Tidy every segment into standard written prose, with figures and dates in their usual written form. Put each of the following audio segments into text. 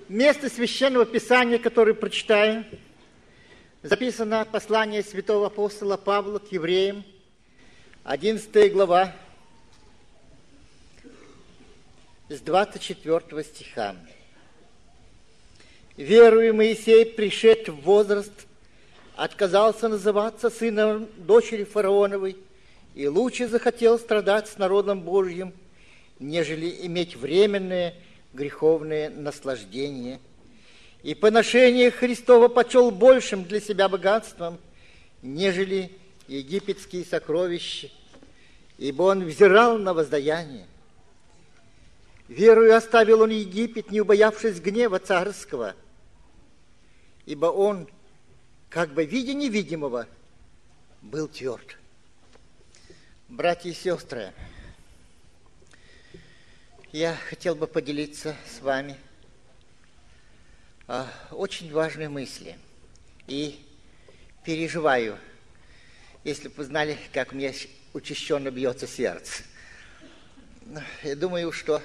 Место Священного Писания, которое прочитаю, записано послание святого апостола Павла к евреям, 11 глава, с 24 стиха. «Веруя Моисей, пришед в возраст, отказался называться сыном дочери фараоновой и лучше захотел страдать с народом Божьим, нежели иметь временное греховное наслаждение. И поношение Христова почел большим для себя богатством, нежели египетские сокровища, ибо он взирал на воздаяние. Верою оставил он Египет, не убоявшись гнева царского, ибо он, как бы видя невидимого, был тверд». Братья и сестры, я хотел бы поделиться с вами очень важной мысли. И переживаю, если бы вы знали, как у меня учащенно бьется сердце. Я думаю, что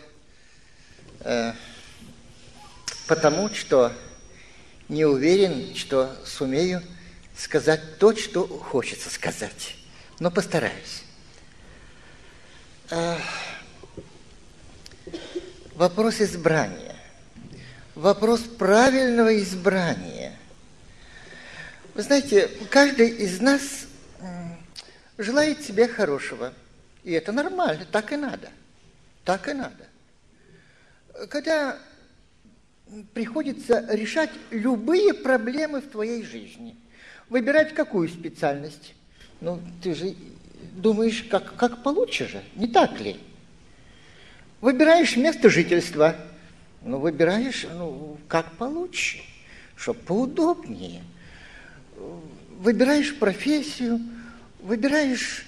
потому что не уверен, что сумею сказать то, что хочется сказать. Но постараюсь. Вопрос избрания. Вопрос правильного избрания. Вы знаете, каждый из нас желает себе хорошего. И это нормально, так и надо. Так и надо. Когда приходится решать любые проблемы в твоей жизни, выбирать какую специальность, ну, ты же думаешь, как получше же, не так ли? Выбираешь место жительства, выбираешь, как получше, чтобы поудобнее. Выбираешь профессию, выбираешь,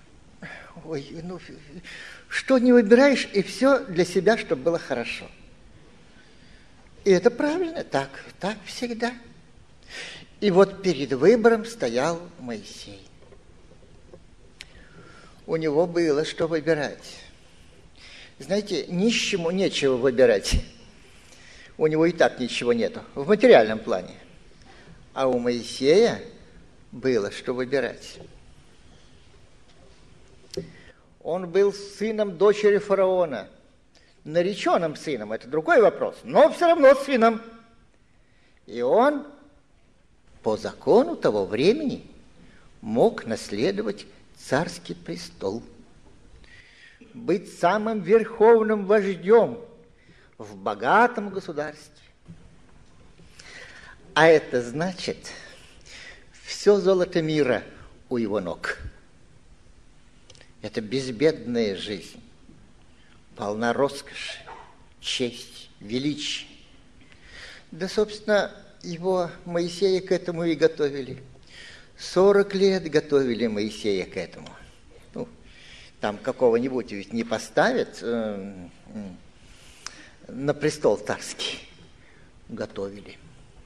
что не выбираешь, и все для себя, чтобы было хорошо. И это правильно, так всегда. И вот перед выбором стоял Моисей. У него было что выбирать. Знаете, нищему нечего выбирать. У него и так ничего нету, в материальном плане. А у Моисея было что выбирать. Он был сыном дочери фараона. Нареченным сыном, это другой вопрос, но все равно сыном. И он по закону того времени мог наследовать царский престол, быть самым верховным вождем в богатом государстве. А это значит, все золото мира у его ног. Это безбедная жизнь, полна роскоши, честь, величия. Да, собственно, его Моисея к этому и готовили. 40 лет готовили Моисея к этому. Там какого-нибудь ведь не поставят на престол царский. Готовили.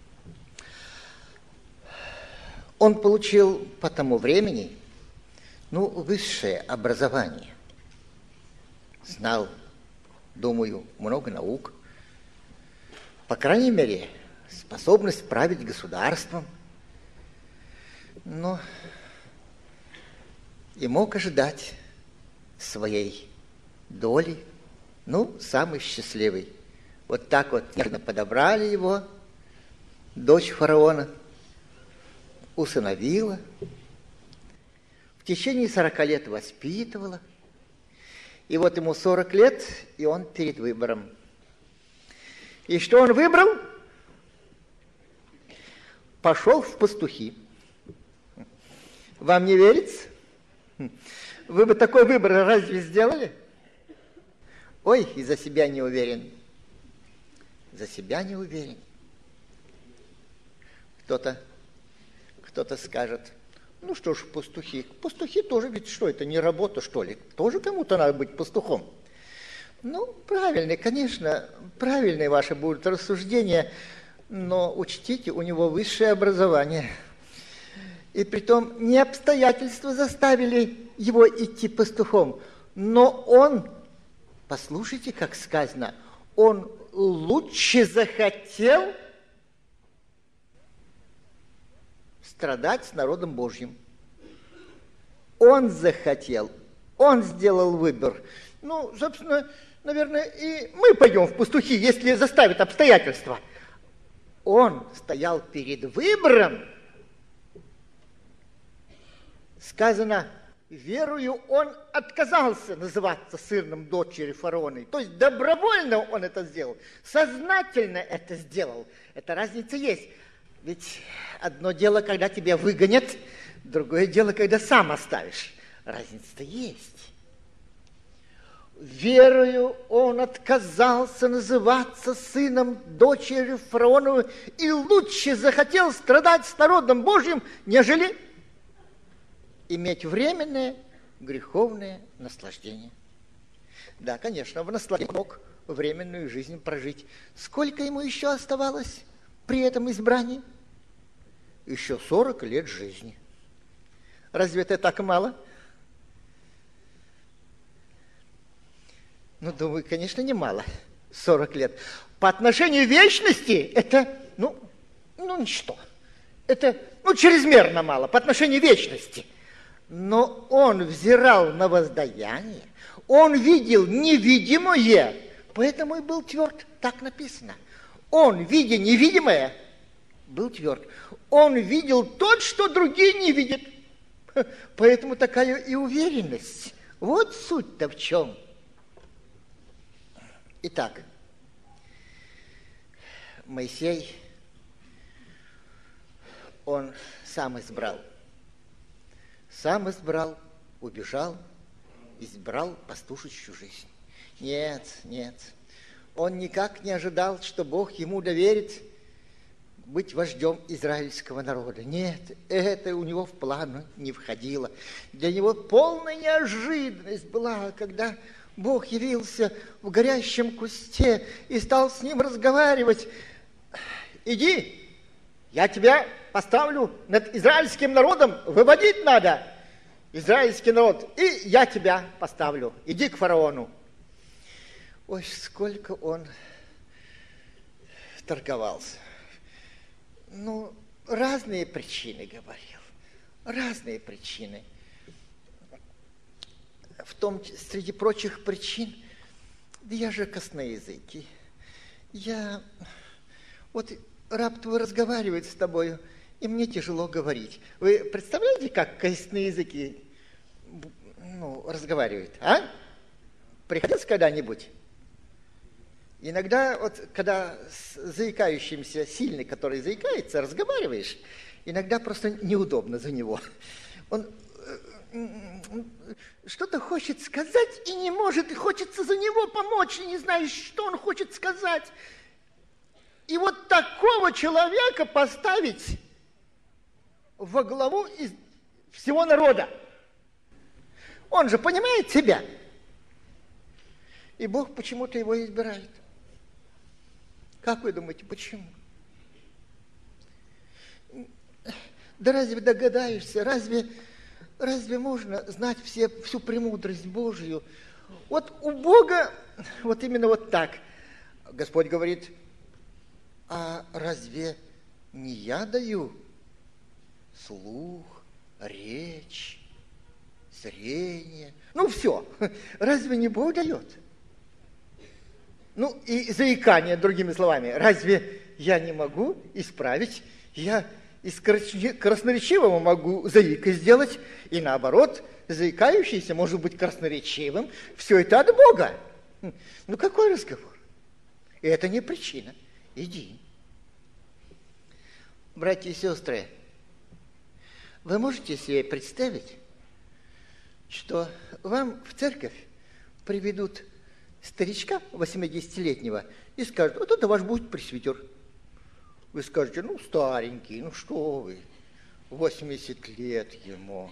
Он получил по тому времени, высшее образование. Знал, думаю, много наук. По крайней мере, способность править государством. Но и мог ожидать своей доли, самый счастливый. Вот так вот нежно подобрали его, дочь фараона, усыновила, в течение 40 лет воспитывала, и вот ему 40 лет, и он перед выбором. И что он выбрал? Пошел в пастухи. Вам не верится? Вы бы такой выбор разве сделали? Ой, и за себя не уверен. За себя не уверен. Кто-то скажет, что ж, пастухи. Пастухи тоже ведь что, это не работа, что ли? Тоже кому-то надо быть пастухом. Правильно, конечно, правильные ваши будут рассуждения, но учтите, у него высшее образование. И притом не обстоятельства заставили его идти пастухом, но он, послушайте, как сказано, он лучше захотел страдать с народом Божьим. Он захотел, он сделал выбор. Ну, собственно, наверное, и мы пойдем в пастухи, если заставят обстоятельства. Он стоял перед выбором. Сказано, верою он отказался называться сыном дочери фараона. То есть добровольно он это сделал, сознательно это сделал. Эта разница есть. Ведь одно дело, когда тебя выгонят, другое дело, когда сам оставишь. Разница-то есть. Верою он отказался называться сыном дочери фараоновой и лучше захотел страдать с народом Божьим, нежели иметь временное греховное наслаждение. Да, конечно, в наслаждении мог временную жизнь прожить. Сколько ему еще оставалось при этом избрании? Еще 40 лет жизни. Разве это так мало? Ну, думаю, конечно, немало. 40 лет. По отношению к вечности это, ну, ничто. Это, чрезмерно мало по отношению к вечности. Но он взирал на воздаяние, он видел невидимое, поэтому и был тверд, так написано. Он, видя невидимое, был тверд. Он видел то, что другие не видят. Поэтому такая и уверенность. Вот суть-то в чем. Итак, Моисей, он сам избрал, убежал, избрал пастушечью жизнь. Нет, он никак не ожидал, что Бог ему доверит быть вождем израильского народа. Нет, это у него в план не входило. Для него полная неожиданность была, когда Бог явился в горящем кусте и стал с ним разговаривать. Иди, я тебя поставлю над израильским народом, выводить надо израильский народ, и я тебя поставлю. Иди к фараону. Ой, сколько он торговался. Разные причины говорил, разные причины. В том, среди прочих причин, я же косноязыкий. Раб твой разговаривает с тобою, и мне тяжело говорить. Вы представляете, как косноязыки разговаривают, а? Приходилось когда-нибудь? Иногда, когда с заикающимся, сильный, который заикается, разговариваешь, иногда просто неудобно за него. Он что-то хочет сказать и не может, и хочется за него помочь, и не знаешь, что он хочет сказать. И вот такого человека поставить во главу из всего народа. Он же понимает себя. И Бог почему-то его избирает. Как вы думаете, почему? Да разве догадаешься, разве можно знать всю премудрость Божью? Вот у Бога, вот именно вот так. Господь говорит, а разве не я даю слух, речь, зрение? Все. Разве не Бог дает? И заикание, другими словами. Разве я не могу исправить? Я из красноречивого могу заикой сделать, и наоборот, заикающийся может быть красноречивым. Все это от Бога. Какой разговор? И это не причина. Иди. Братья и сестры, вы можете себе представить, что вам в церковь приведут старичка 80-летнего и скажут, вот это ваш будет пресвитер. Вы скажете, старенький, что вы, 80 лет ему.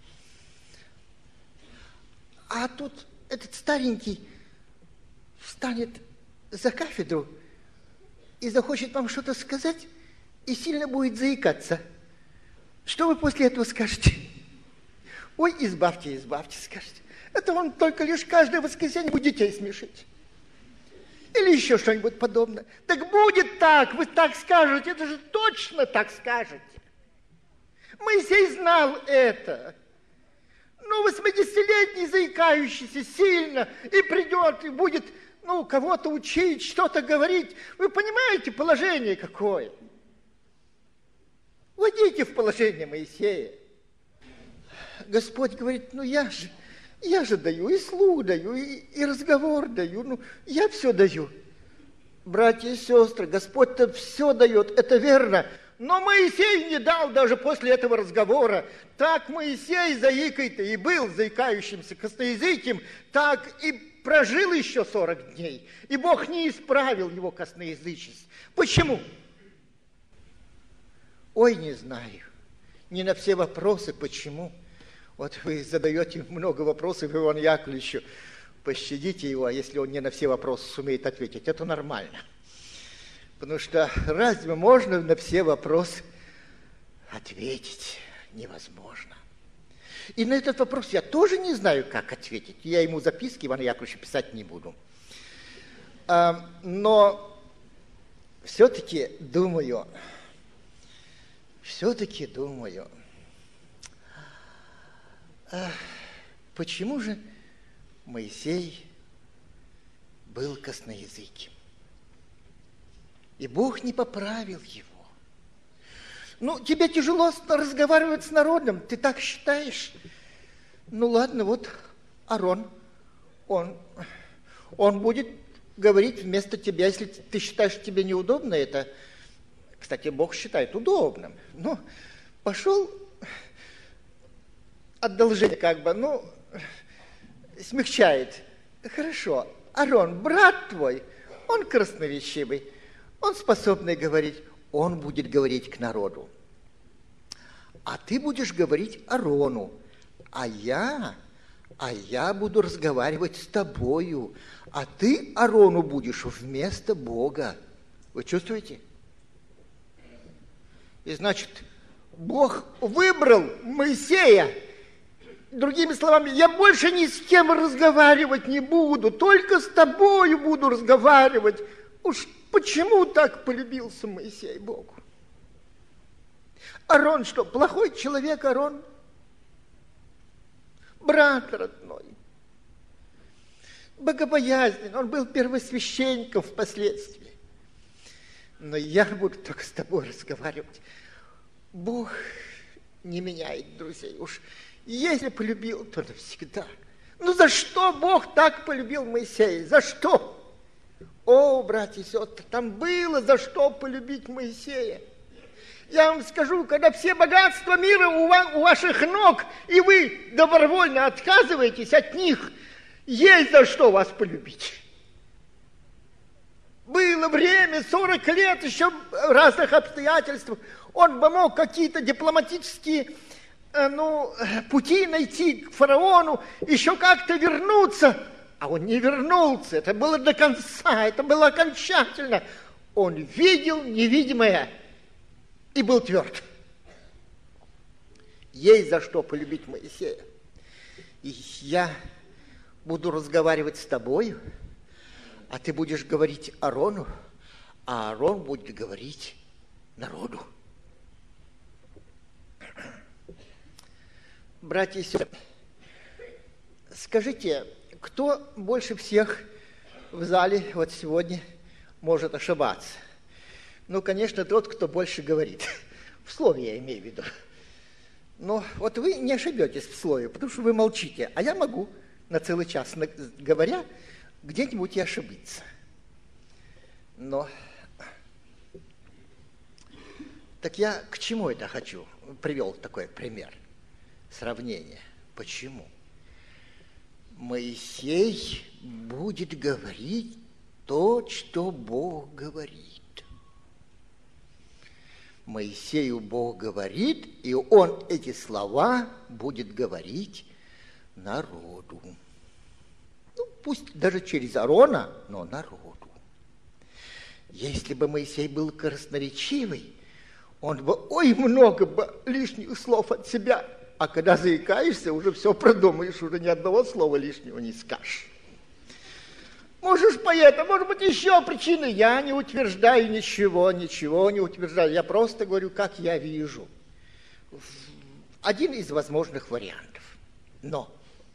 А тут этот старенький встанет за кафедру и захочет вам что-то сказать, и сильно будет заикаться. Что вы после этого скажете? Ой, избавьте, скажете. Это он только лишь каждое воскресенье будет детей смешить. Или еще что-нибудь подобное. Так будет так, вы так скажете, это же точно так скажете. Моисей знал это. Ну, 80-летний заикающийся сильно, и придет, и будет, кого-то учить, что-то говорить. Вы понимаете положение какое? Войдите в положение Моисея. Господь говорит, я же даю, и слух даю, и разговор даю, я все даю. Братья и сестры, Господь-то все дает, это верно. Но Моисей не дал даже после этого разговора. Так Моисей заикой-то и был заикающимся косноязыким, так и прожил еще 40 дней. И Бог не исправил его косноязычность. Почему? Ой, не знаю. Не на все вопросы, почему. Вот вы задаете много вопросов Ивану Яковлевичу. Пощадите его, а если он не на все вопросы сумеет ответить, это нормально. Потому что разве можно на все вопросы ответить? Невозможно. И на этот вопрос я тоже не знаю, как ответить. Я ему записки Ивана Яковлевича писать не буду. Но все-таки думаю, почему же Моисей был косноязыким? И Бог не поправил его. Тебе тяжело разговаривать с народом, ты так считаешь? Ладно, вот Аарон, он будет говорить вместо тебя, если ты считаешь, что тебе неудобно это. Кстати, Бог считает удобным. Пошел одолжение смягчает. Хорошо, Аарон, брат твой, он красноречивый. Он способный говорить, он будет говорить к народу. А ты будешь говорить Аарону, а я буду разговаривать с тобою, а ты Аарону будешь вместо Бога. Вы чувствуете? И значит, Бог выбрал Моисея. Другими словами, я больше ни с кем разговаривать не буду, только с тобою буду разговаривать. Уж почему так полюбился Моисей Богу? Аарон что, плохой человек Аарон? Брат родной. Богобоязнен, он был первосвященником впоследствии. Но я буду только с тобой разговаривать. Бог не меняет друзей. Уж если полюбил, то навсегда. За что Бог так полюбил Моисея? За что? О, братья и сестры, там было за что полюбить Моисея. Я вам скажу, когда все богатства мира у ваших ног, и вы добровольно отказываетесь от них, есть за что вас полюбить. Было время, 40 лет, еще в разных обстоятельствах, он бы мог какие-то дипломатические пути найти к фараону, еще как-то вернуться. А он не вернулся, это было до конца, это было окончательно. Он видел невидимое и был тверд. Есть за что полюбить Моисея. И я буду разговаривать с тобою, а ты будешь говорить Аарону, а Аарон будет говорить народу. Братья и сестры, скажите, кто больше всех в зале вот сегодня может ошибаться? Конечно, тот, кто больше говорит. В слове я имею в виду. Но вот вы не ошибетесь в слове, потому что вы молчите. А я могу на целый час, говоря, где-нибудь и ошибиться. Но так я к чему это хочу? Привел такой пример, сравнение. Почему? Моисей будет говорить то, что Бог говорит. Моисею Бог говорит, и он эти слова будет говорить народу. Пусть даже через Аарона, но народу. Если бы Моисей был красноречивый, он бы, много бы лишних слов от себя. А когда заикаешься, уже все продумаешь, уже ни одного слова лишнего не скажешь. Может, поэтому, может быть, еще причины. Я не утверждаю ничего не утверждаю. Я просто говорю, как я вижу. Один из возможных вариантов. Но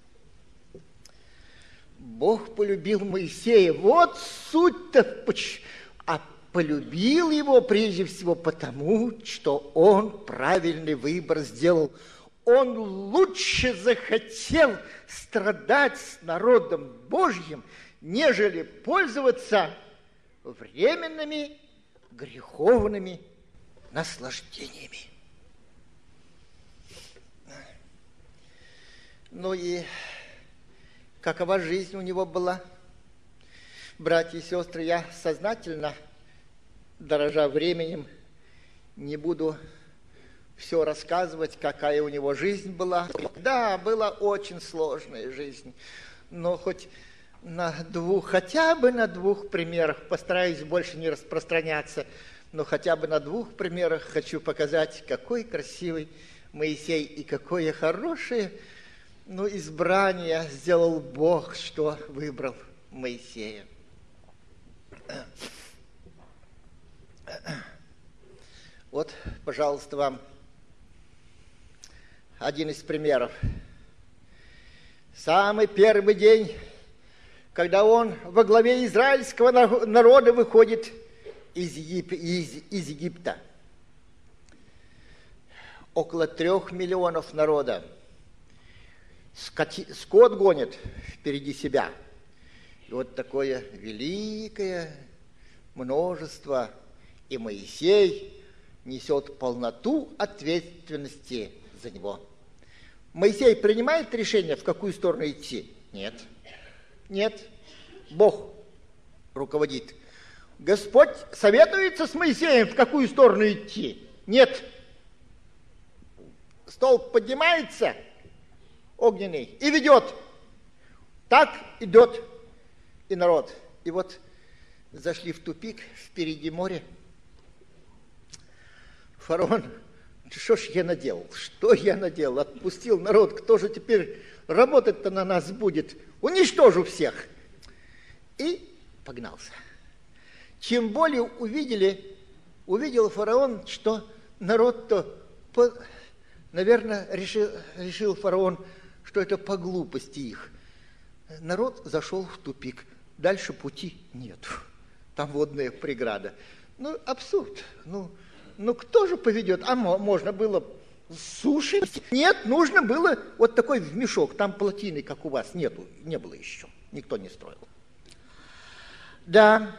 Бог полюбил Моисея. Вот суть-то. А полюбил его прежде всего потому, что он правильный выбор сделал. Он лучше захотел страдать с народом Божьим, нежели пользоваться временными греховными наслаждениями. Ну и какова жизнь у него была? Братья и сестры, я сознательно, дорожа временем, не буду все рассказывать, какая у него жизнь была. Да, была очень сложная жизнь, но хотя бы на двух примерах, постараюсь больше не распространяться, но хотя бы на двух примерах хочу показать, какой красивый Моисей и какое хорошее избрание сделал Бог, что выбрал Моисея. Вот, пожалуйста, вам один из примеров. Самый первый день, когда он во главе израильского народа выходит из Египта. Около 3 миллионов народа. Скот гонит впереди себя. И вот такое великое множество. И Моисей несет полноту ответственности за него. Моисей принимает решение, в какую сторону идти? Нет. Нет. Бог руководит. Господь советуется с Моисеем, в какую сторону идти? Нет. Столб поднимается, огненный, и ведет. Так идет и народ. И вот зашли в тупик, впереди море. Фараон, что ж я наделал? Что я наделал? Отпустил народ. Кто же теперь работать-то на нас будет? Уничтожу всех. И погнался. Чем более увидел фараон, что народ-то, наверное, решил фараон, что это по глупости их. Народ зашел в тупик. Дальше пути нет. Там водная преграда. Абсурд. Кто же поведет? А можно было с суши? Нет, нужно было вот такой в мешок. Там плотины, как у вас, не было еще. Никто не строил. Да.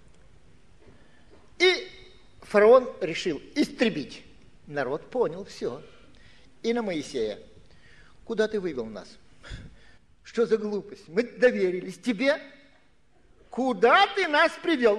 И фараон решил истребить. Народ понял все. И на Моисея. Куда ты вывел нас? Что за глупость? Мы доверились тебе. Куда ты нас привел?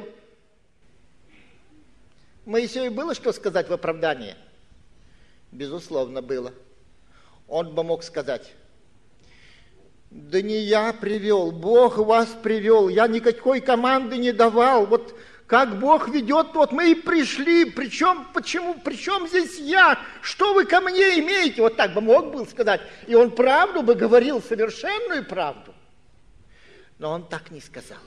Моисею было что сказать в оправдание? Безусловно, было. Он бы мог сказать: да не я привел, Бог вас привел, я никакой команды не давал, вот как Бог ведет, вот мы и пришли, причем здесь я, что вы ко мне имеете? Вот так бы мог был сказать, и он правду бы говорил, совершенную правду. Но он так не сказал.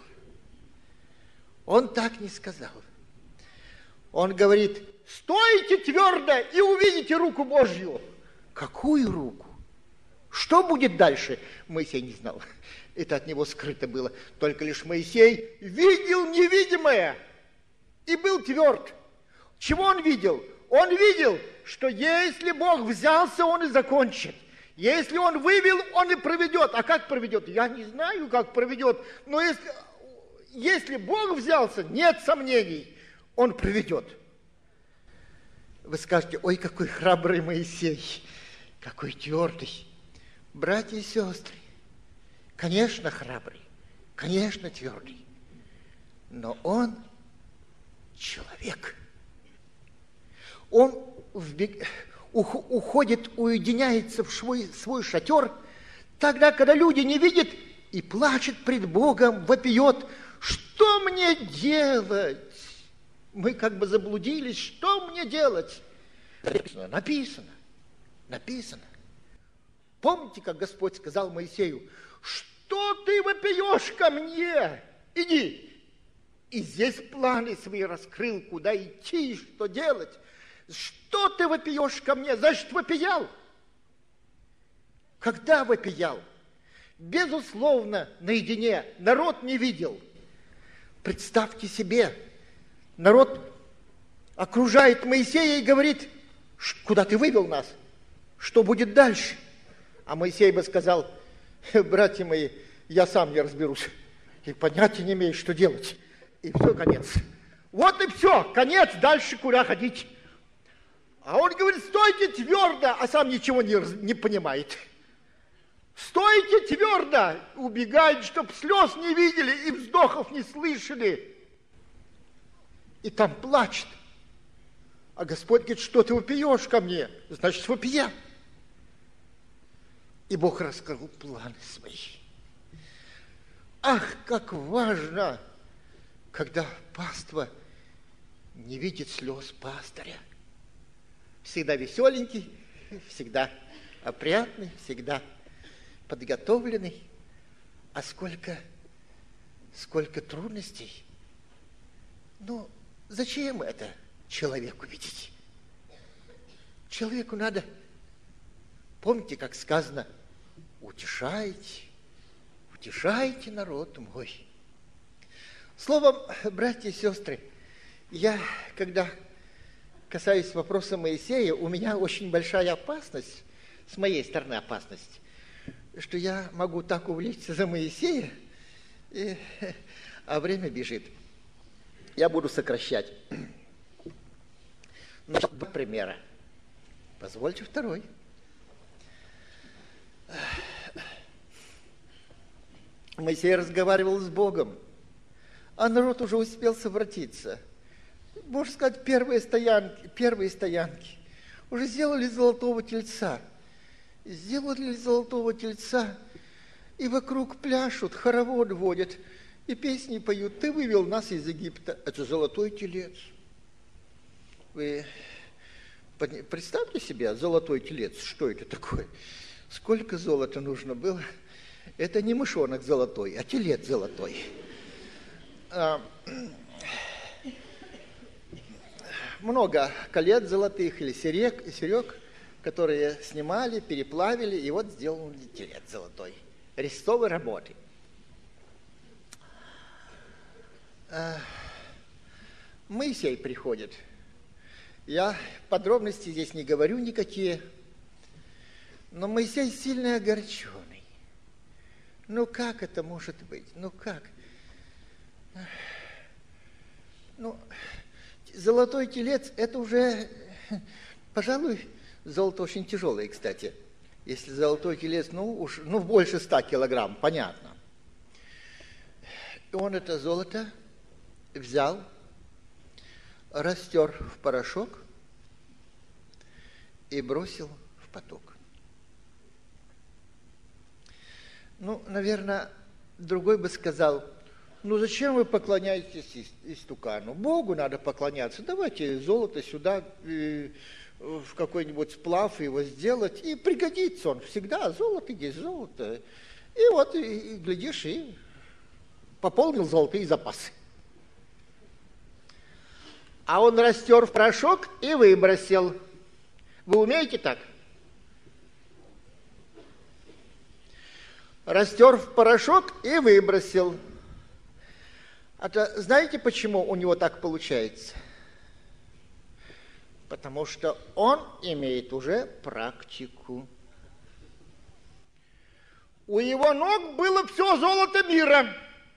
Он так не сказал. Он говорит: стойте твердо и увидите руку Божью. Какую руку? Что будет дальше? Моисей не знал. Это от него скрыто было. Только лишь Моисей видел невидимое и был тверд. Чего он видел? Он видел, что если Бог взялся, он и закончит. Если он вывел, он и проведет. А как проведет? Я не знаю, как проведет. Но если Бог взялся, нет сомнений, он проведет. Вы скажете: ой, какой храбрый Моисей, какой твердый. Братья и сестры, конечно, храбрый, конечно, твердый, но он человек. Он уходит, уединяется в свой шатер, тогда, когда люди не видят, и плачет пред Богом, вопиет: что мне делать? Мы как бы заблудились, что мне делать? Написано. Помните, как Господь сказал Моисею: что ты вопиешь ко мне? иди. И здесь планы свои раскрыл, куда идти и что делать. Что ты вопиешь ко мне? Значит, вопиял. Когда вопиял? Безусловно, наедине. Народ не видел. Представьте себе, народ окружает Моисея и говорит, куда ты вывел нас? Что будет дальше? А Моисей бы сказал, братья мои, я сам не разберусь. И понятия не имею, что делать. И все, конец. Вот и все, конец, дальше куда ходить. А он говорит, стойте твердо, а сам ничего не понимает. Стойте твердо, убегает, чтоб слез не видели и вздохов не слышали. И там плачет. А Господь говорит, что ты вопиешь ко мне? Значит, вопия. И Бог раскрыл планы свои. Ах, как важно, когда паства не видит слез пастыря. Всегда веселенький, всегда опрятный, всегда подготовленный. А сколько трудностей. Ну, зачем это человеку видеть? Человеку надо, помните, как сказано, утешайте народ мой. Словом, братья и сестры, я, когда касаюсь вопроса Моисея, у меня очень большая опасность, с моей стороны опасность, что я могу так увлечься за Моисея, а время бежит. Я буду сокращать. Но два примера. Позвольте второй. Моисей разговаривал с Богом, а народ уже успел совратиться. Можно сказать, первые стоянки. Уже сделали золотого тельца. И вокруг пляшут, хоровод водят, и песни поют. Ты вывел нас из Египта. Это золотой телец. Вы представьте себе, золотой телец, что это такое? Сколько золота нужно было? Это не мышонок золотой, а телец золотой. Много колец золотых или серег, которые снимали, переплавили, и вот сделали телец золотой. Резцовой работы. Моисей приходит. Я подробности здесь не говорю никакие, но Моисей сильно огорченный. Ну как это может быть? Ну как? Ну, золотой телец, это уже, пожалуй, золото очень тяжелое, кстати. Если золотой телец, больше 100 килограмм, понятно. И он это золото взял, растер в порошок и бросил в поток. Ну, наверное, другой бы сказал, зачем вы поклоняетесь истукану? Богу надо поклоняться. Давайте золото сюда, в какой-нибудь сплав его сделать, и пригодится он всегда. Золото есть золото. И вот, и глядишь, и пополнил золотые запасы. А он растер в порошок и выбросил. Вы умеете так? Растер в порошок и выбросил. А знаете, почему у него так получается? Потому что он имеет уже практику. У его ног было все золото мира.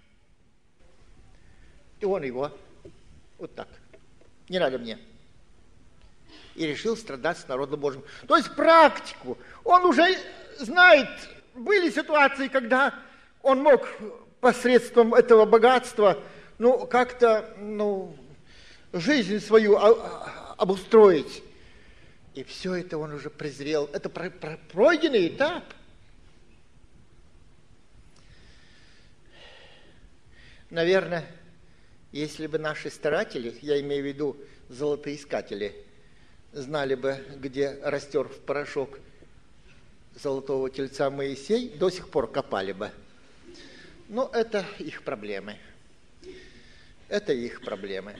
И он его вот так. Не надо мне. И решил страдать с народом Божьим. То есть практику. Он уже знает, были ситуации, когда он мог посредством этого богатства, как-то, жизнь свою обустроить. И все это он уже презрел. Это пройденный этап. Наверное, если бы наши старатели, я имею в виду золотоискатели, знали бы, где растер в порошок золотого тельца Моисей, до сих пор копали бы. Но это их проблемы. Это их проблемы.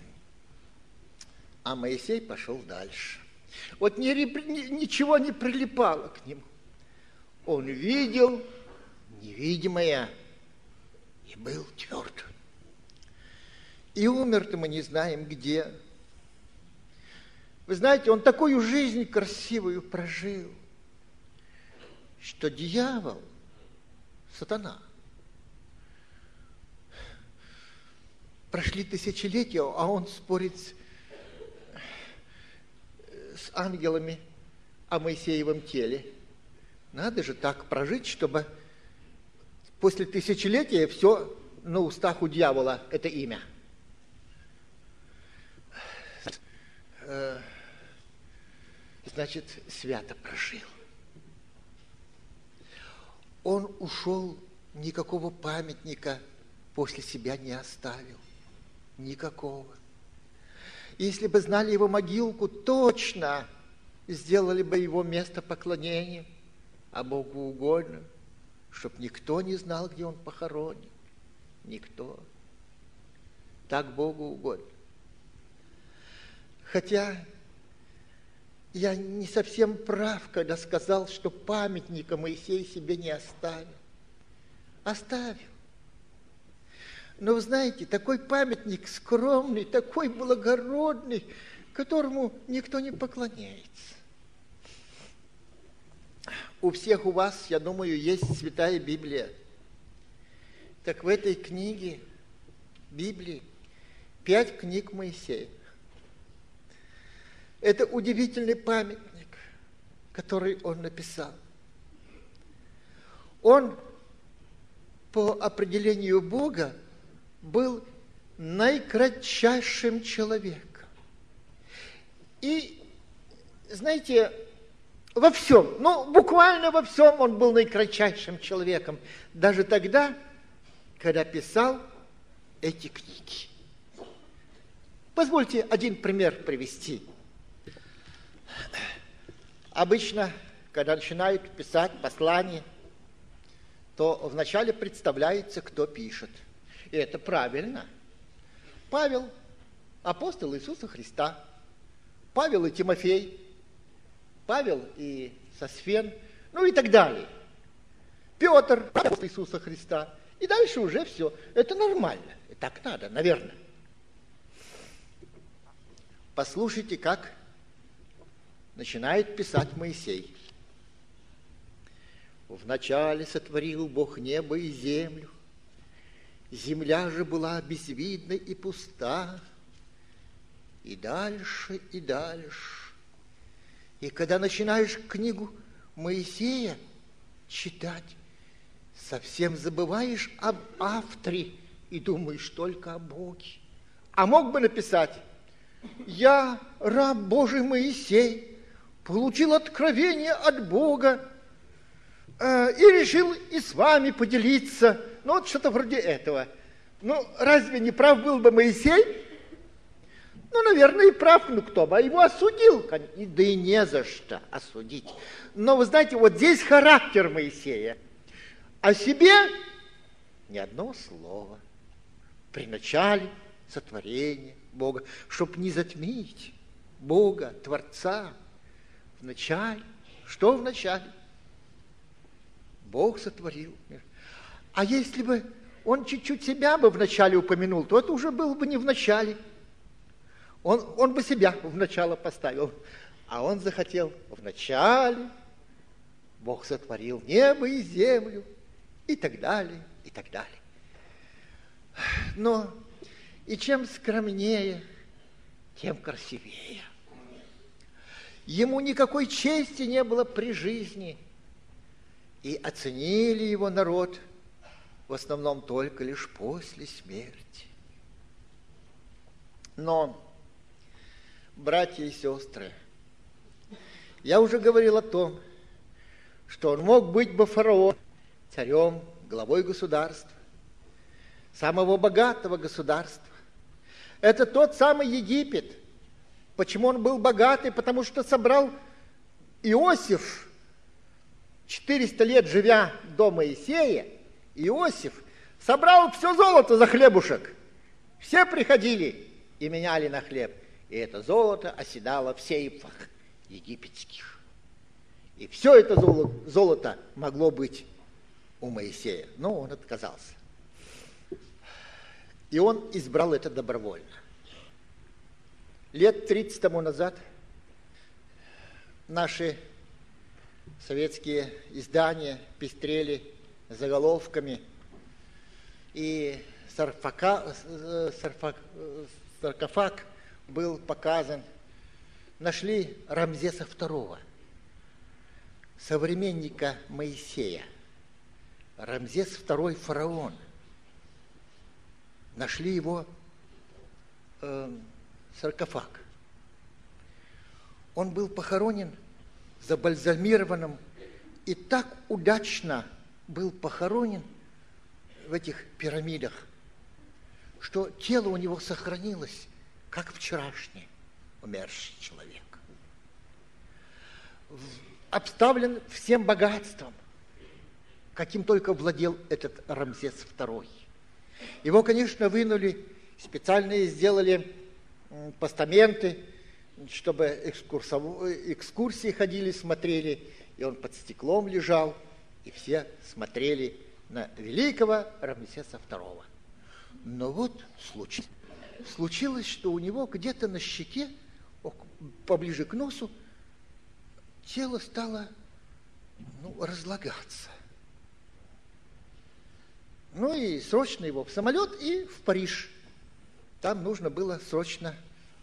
А Моисей пошел дальше. Вот ничего не прилипало к нему. Он видел невидимое и был тверд. И умер-то мы не знаем где. Вы знаете, он такую жизнь красивую прожил, что дьявол, сатана, прошли тысячелетия, а он спорит с ангелами о Моисеевом теле. Надо же так прожить, чтобы после тысячелетия все на устах у дьявола это имя. Значит, свято прожил. Он ушел, никакого памятника после себя не оставил. Никакого. Если бы знали его могилку, точно сделали бы его место поклонения, а Богу угодно, чтоб никто не знал, где он похоронен. Никто. Так Богу угодно. Хотя я не совсем прав, когда сказал, что памятника Моисей себе не оставил. Оставил. Но вы знаете, такой памятник скромный, такой благородный, которому никто не поклоняется. У всех у вас, я думаю, есть Святая Библия. Так в этой книге, Библии, 5 книг Моисея. Это удивительный памятник, который он написал. Он, по определению Бога, был наикратчайшим человеком. И, знаете, во всем, буквально во всем он был наикратчайшим человеком. Даже тогда, когда писал эти книги. Позвольте один пример привести. Обычно, когда начинают писать послания, то вначале представляется, кто пишет. И это правильно. Павел, апостол Иисуса Христа. Павел и Тимофей. Павел и Сосфен. И так далее. Петр, апостол Иисуса Христа. И дальше уже все. Это нормально. И так надо, наверное. Послушайте, как начинает писать Моисей. «Вначале сотворил Бог небо и землю. Земля же была безвидна и пуста». И дальше, и дальше. И когда начинаешь книгу Моисея читать, совсем забываешь об авторе и думаешь только о Боге. А мог бы написать: «Я, раб Божий Моисей, получил откровение от Бога и решил и с вами поделиться». Вот что-то вроде этого. Разве не прав был бы Моисей? Наверное, и прав, кто бы, а его осудил. Да и не за что осудить. Но вы знаете, вот здесь характер Моисея. О себе ни одного слова. При начале сотворения Бога, чтоб не затмить Бога, Творца. В начале. Что в начале? Бог сотворил мир. А если бы он чуть-чуть себя бы в начале упомянул, то это уже было бы не в начале. Он бы себя в начало поставил. А он захотел в начале. Бог сотворил небо и землю. И так далее, и так далее. Но и чем скромнее, тем красивее. Ему никакой чести не было при жизни. И оценили его народ в основном только лишь после смерти. Но, братья и сестры, я уже говорил о том, что он мог быть бы фараоном, царем, главой государства, самого богатого государства. Это тот самый Египет. Почему он был богатый? Потому что собрал Иосиф, 400 лет живя до Моисея, Иосиф собрал все золото за хлебушек Все приходили и меняли на хлеб. И это золото оседало в сейфах египетских. И все это золото могло быть у Моисея. Но он отказался. И он избрал это добровольно. Лет 30 тому назад наши советские издания пестрели заголовками, и саркофаг был показан. Нашли Рамзеса II, современника Моисея. Рамзес II фараон. Нашли его саркофаг. Он был похоронен забальзамированным и так удачно был похоронен в этих пирамидах, что тело у него сохранилось, как вчерашний умерший человек. Обставлен всем богатством, каким только владел этот Рамзес II. Его, конечно, вынули, специально сделали постаменты, чтобы экскурсии ходили, смотрели, и он под стеклом лежал, и все смотрели на великого Рамзеса II. Но вот случилось, что у него где-то на щеке, поближе к носу, тело стало разлагаться. Ну и срочно его в самолет и в Париж. Там нужно было срочно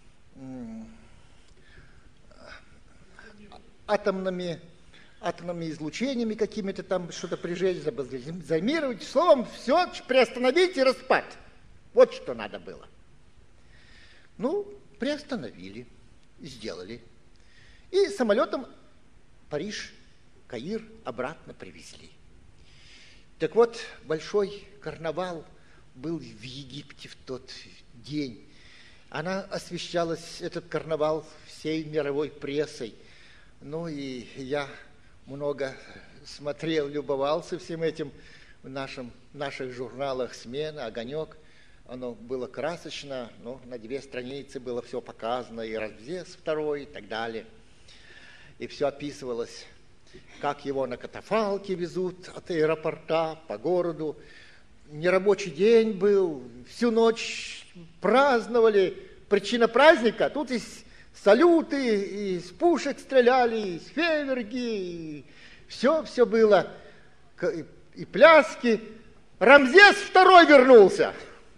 атомными излучениями какими-то там что-то прижечь, забальзамировать. Словом, все приостановить и распад. Вот что надо было. Приостановили, сделали. И самолетом Париж, Каир обратно привезли. Так вот, большой карнавал был в Египте в тот день. Она освещалась, этот карнавал, всей мировой прессой. И я много смотрел, любовался всем этим в наших журналах «Смена», «Огонек». Оно было красочно, на 2 страницы было все показано, и Рамзес II, и так далее. И все описывалось, как его на катафалке везут от аэропорта по городу. Нерабочий день был, всю ночь праздновали. Причина праздника, тут и салюты, из пушек стреляли, из фейерверки, все было, и пляски. Рамзес II вернулся.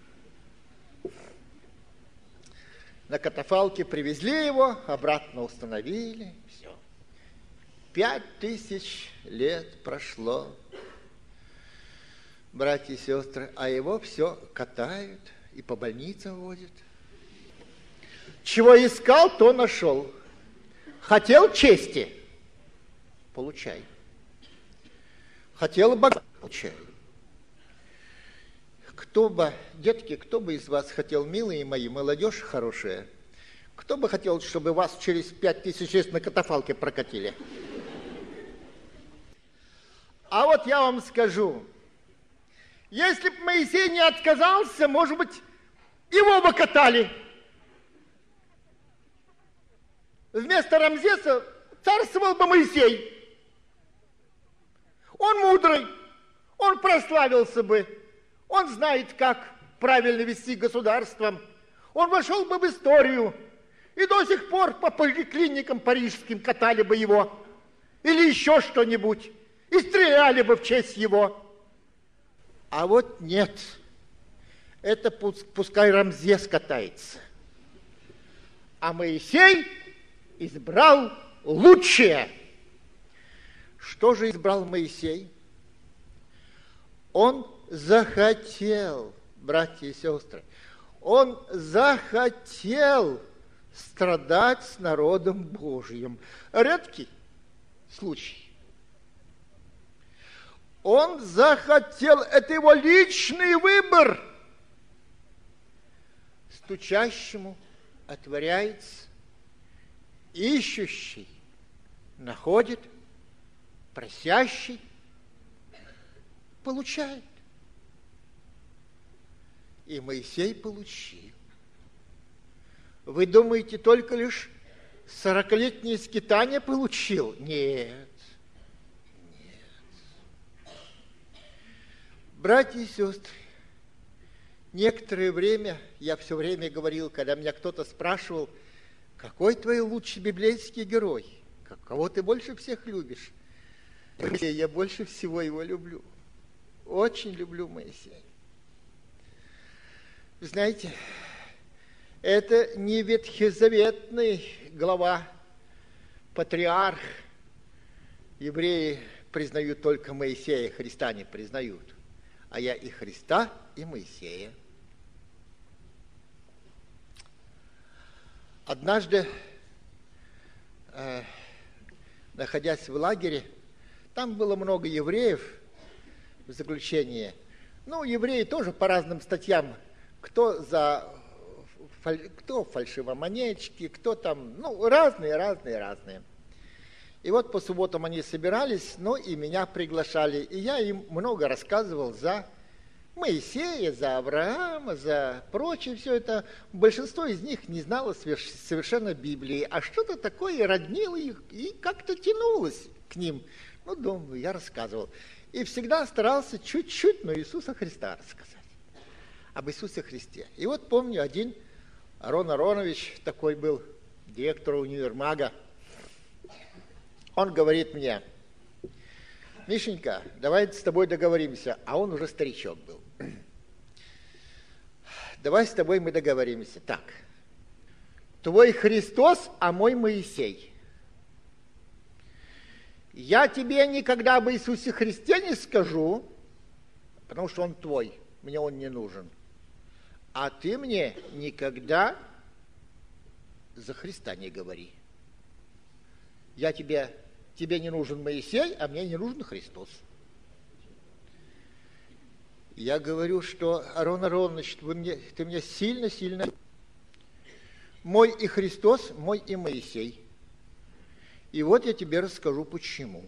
На катафалке привезли его, обратно установили, все. 5000 лет прошло, братья и сестры, а его все катают и по больницам возят. Чего искал, то нашел. Хотел чести? Получай. Хотел богатства? Получай. Детки, кто бы из вас хотел, милые мои, молодежь хорошая, кто бы хотел, чтобы вас через 5000 лет на катафалке прокатили? А вот я вам скажу, если бы Моисей не отказался, может быть, его бы катали. Вместо Рамзеса царствовал бы Моисей. Он мудрый, он прославился бы, он знает, как правильно вести государством. Он вошел бы в историю, и до сих пор по поликлиникам парижским катали бы его, или еще что-нибудь, и стреляли бы в честь его. А вот нет, это пускай Рамзес катается. А Моисей избрал лучшее. Что же избрал Моисей? Он захотел, братья и сестры, он захотел страдать с народом Божьим. Редкий случай. Он захотел, это его личный выбор. Стучащему отворяется, ищущий находит, просящий получает. И Моисей получил. Вы думаете, только лишь 40-летнее скитание получил? Нет. Братья и сестры, некоторое время, я все время говорил, когда меня кто-то спрашивал, какой твой лучший библейский герой, кого ты больше всех любишь? Я больше всего его люблю. Очень люблю Моисея. Вы знаете, это не ветхозаветный глава, патриарх. Евреи признают только Моисея, Христа не признают. А я и Христа, и Моисея. Однажды, находясь в лагере, там было много евреев в заключении. Ну, евреи тоже по разным статьям. Кто фальшивомонетчики, кто там, ну, разные. И вот по субботам они собирались, ну, и меня приглашали. И я им много рассказывал за Моисея, за Авраама, за прочее все это. Большинство из них не знало совершенно Библии, а что-то такое роднило их и как-то тянулось к ним. Ну, думаю, я рассказывал. И всегда старался чуть-чуть, но Иисуса Христа рассказать. Об Иисусе Христе. И вот помню, один Арон Аронович, такой был, директор универмага, он говорит мне: Мишенька, давай с тобой договоримся. А он уже старичок был. Давай с тобой мы договоримся. Так, твой Христос, а мой Моисей. Я тебе никогда об Иисусе Христе не скажу, потому что он твой, мне он не нужен. А ты мне никогда за Христа не говори. Тебе не нужен Моисей, а мне не нужен Христос. Я говорю, что, Арон Аронович, ты мне сильно... Мой и Христос, мой и Моисей. И вот я тебе расскажу, почему.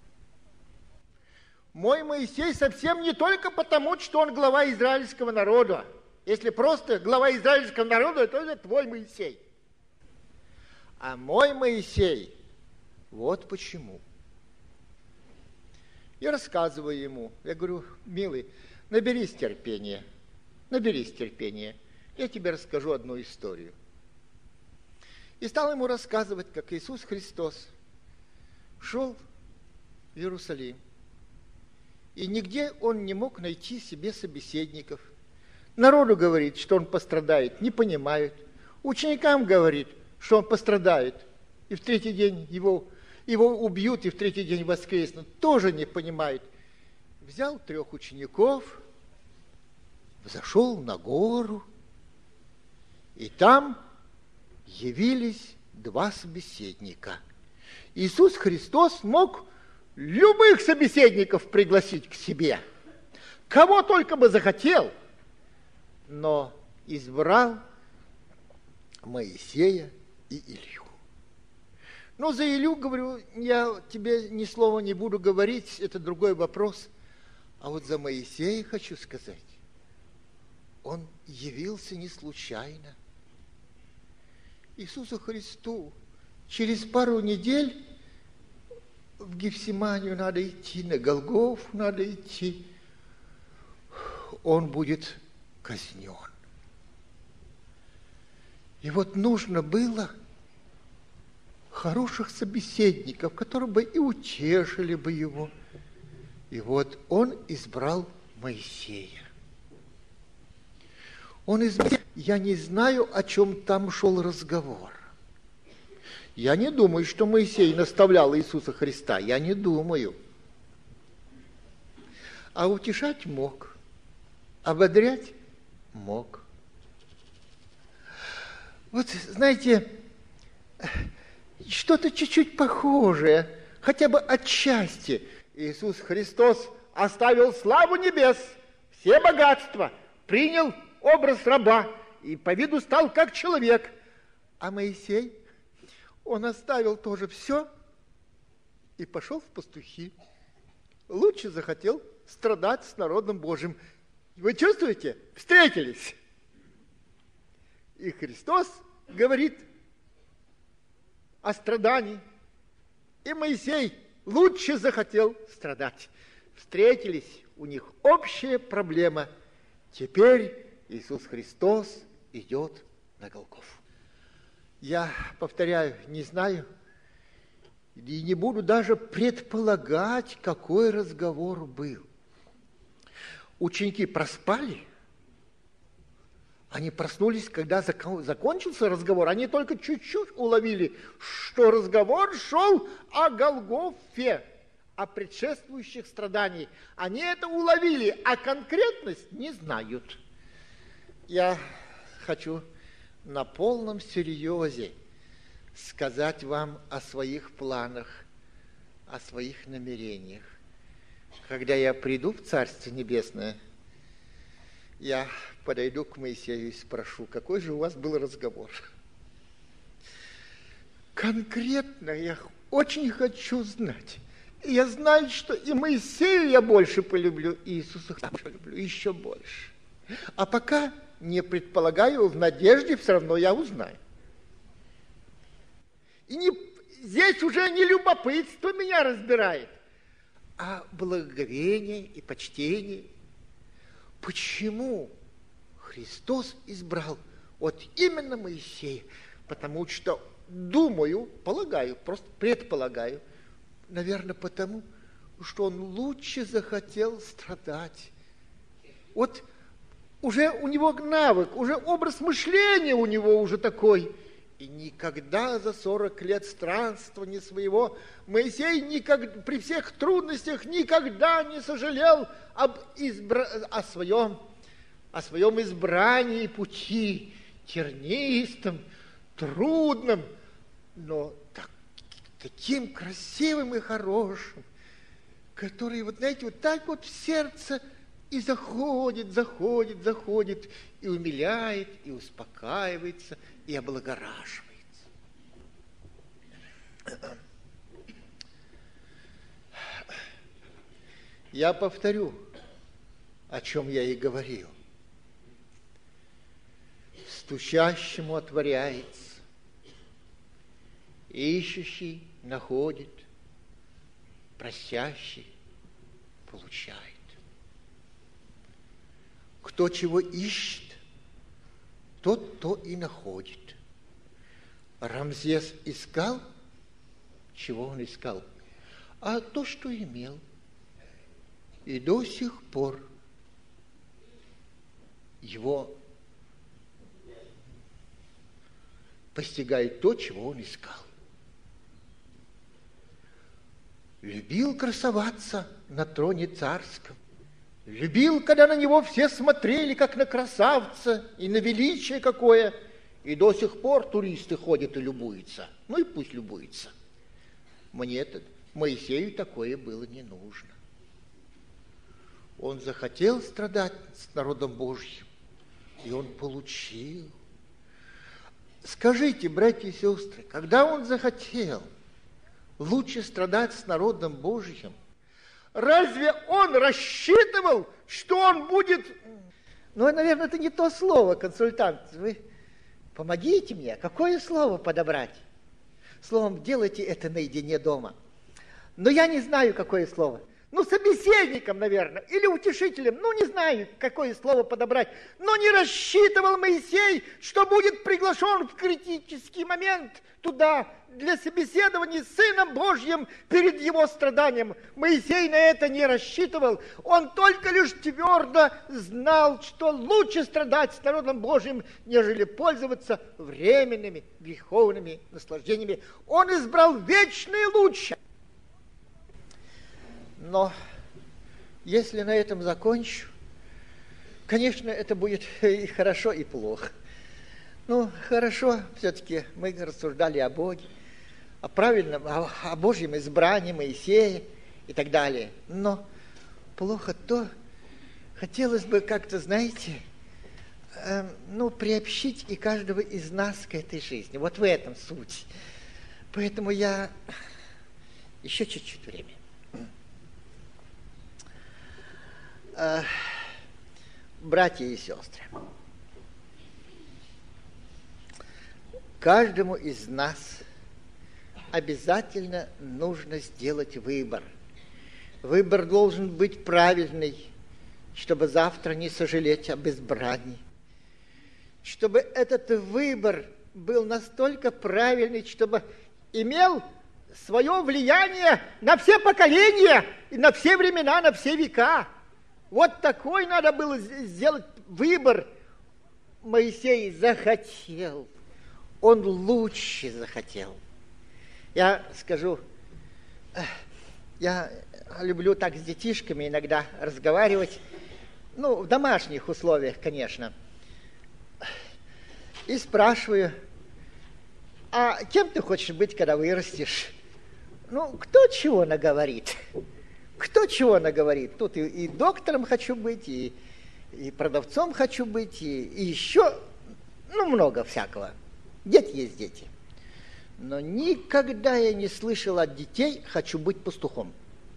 Мой Моисей совсем не только потому, что он глава израильского народа. Если просто глава израильского народа, то это твой Моисей. А мой Моисей, вот почему. Я рассказываю ему, я говорю: милый, наберись терпения. Я тебе расскажу одну историю. И стал ему рассказывать, как Иисус Христос шел в Иерусалим. И нигде он не мог найти себе собеседников. Народу говорит, что он пострадает, не понимают. Ученикам говорит, что он пострадает, и в третий день его убьют, и в третий день воскреснут. Тоже не понимают. Взял 3 учеников, взошел на гору, и там явились 2 собеседника. Иисус Христос мог любых собеседников пригласить к себе, кого только бы захотел, но избрал Моисея и Илью. Но за Илью, говорю, я тебе ни слова не буду говорить, это другой вопрос. А вот за Моисея хочу сказать, он явился не случайно. Иисусу Христу через пару недель в Гефсиманию надо идти, на Голгофу надо идти. Он будет казнен. И вот нужно было хороших собеседников, которые бы и утешили бы его. И вот он избрал Моисея. Я не знаю, о чем там шел разговор. Я не думаю, что Моисей наставлял Иисуса Христа. Я не думаю. А утешать мог. Ободрять мог. Вот, знаете, что-то чуть-чуть похожее, хотя бы отчасти. Иисус Христос оставил славу небес, все богатства, принял образ раба и по виду стал как человек. А Моисей, он оставил тоже все и пошел в пастухи. Лучше захотел страдать с народом Божьим. Вы чувствуете? Встретились. И Христос говорит о страдании. И Моисей лучше захотел страдать. Встретились, у них общая проблема. Теперь Иисус Христос идет на Голгофу. Я повторяю, не знаю и не буду даже предполагать, какой разговор был. Ученики проспали. Они проснулись, когда закончился разговор. Они только чуть-чуть уловили, что разговор шел о Голгофе, о предшествующих страданиях. Они это уловили, а конкретность не знают. Я хочу на полном серьезе сказать вам о своих планах, о своих намерениях. Когда я приду в Царство Небесное, я подойду к Моисею и спрошу, какой же у вас был разговор? Конкретно я очень хочу знать. И я знаю, что и Моисея я больше полюблю, и Иисуса полюблю еще больше. А пока не предполагаю, в надежде все равно я узнаю. И здесь уже не любопытство меня разбирает, а благоговение и почтение. Почему Христос избрал вот именно Моисея? Потому что, думаю, полагаю, просто предполагаю, наверное, потому, что он лучше захотел страдать. Вот уже у него навык, уже образ мышления у него уже такой. И никогда за 40 лет странствования своего Моисей при всех трудностях никогда не сожалел о своем избрании пути, тернистом, трудным, но таким красивым и хорошим, который, вот знаете, вот так вот в сердце и заходит, и умиляет, и успокаивается, и облагораживается. Я повторю, о чем я и говорил. Стучащему отворяется, ищущий находит, просящий получает. Кто чего ищет, тот то и находит. Рамзес искал, чего он искал? А то, что имел. И до сих пор его постигает то, чего он искал. Любил красоваться на троне царском. Любил, когда на него все смотрели, как на красавца и на величие какое. И до сих пор туристы ходят и любуются. Ну и пусть любуются. Моисею такое было не нужно. Он захотел страдать с народом Божьим, и он получил. Скажите, братья и сестры, когда он захотел лучше страдать с народом Божьим, разве он рассчитывал, что он будет... Ну, наверное, это не то слово, консультант. Вы помогите мне, какое слово подобрать? Словом, делайте это наедине дома. Но я не знаю, какое слово. Ну, собеседником, наверное, или утешителем. Ну, не знаю, какое слово подобрать. Но не рассчитывал Моисей, что будет приглашен в критический момент туда для собеседования с Сыном Божьим перед его страданием. Моисей на это не рассчитывал. Он только лишь твердо знал, что лучше страдать с народом Божьим, нежели пользоваться временными греховными наслаждениями. Он избрал вечное лучшее. Но если на этом закончу, конечно, это будет и хорошо, и плохо. Ну, хорошо, все-таки мы рассуждали о Боге, о правильном, о Божьем избрании Моисея и так далее. Но плохо то, хотелось бы как-то, знаете, приобщить и каждого из нас к этой жизни. Вот в этом суть. Поэтому я еще чуть-чуть времени. Братья и сестры, каждому из нас обязательно нужно сделать выбор. Выбор должен быть правильный, чтобы завтра не сожалеть об избрании. Чтобы этот выбор был настолько правильный, чтобы имел свое влияние на все поколения, и на все времена, на все века. Вот такой надо было сделать выбор. Моисей захотел. Он лучше захотел. Я скажу, я люблю так с детишками иногда разговаривать, ну, в домашних условиях, конечно. И спрашиваю, а кем ты хочешь быть, когда вырастешь? Ну, кто чего наговорит? Кто чего наговорит? Тут и доктором хочу быть, и продавцом хочу быть, и еще, ну, много всякого. Дети есть дети. Но никогда я не слышал от детей «хочу быть пастухом».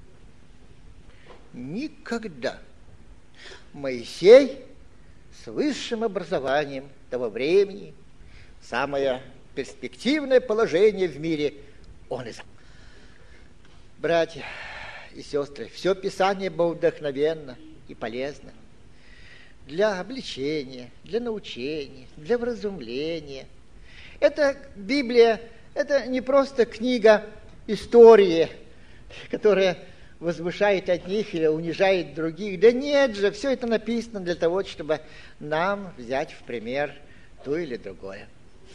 Никогда. Моисей с высшим образованием того времени, самое перспективное положение в мире, он и занял. Братья и сестры, все Писание вдохновенно и полезно для обличения, для научения, для вразумления. Это Библия, это не просто книга истории, которая возвышает одних или унижает других. Да нет же, все это написано для того, чтобы нам взять в пример то или другое.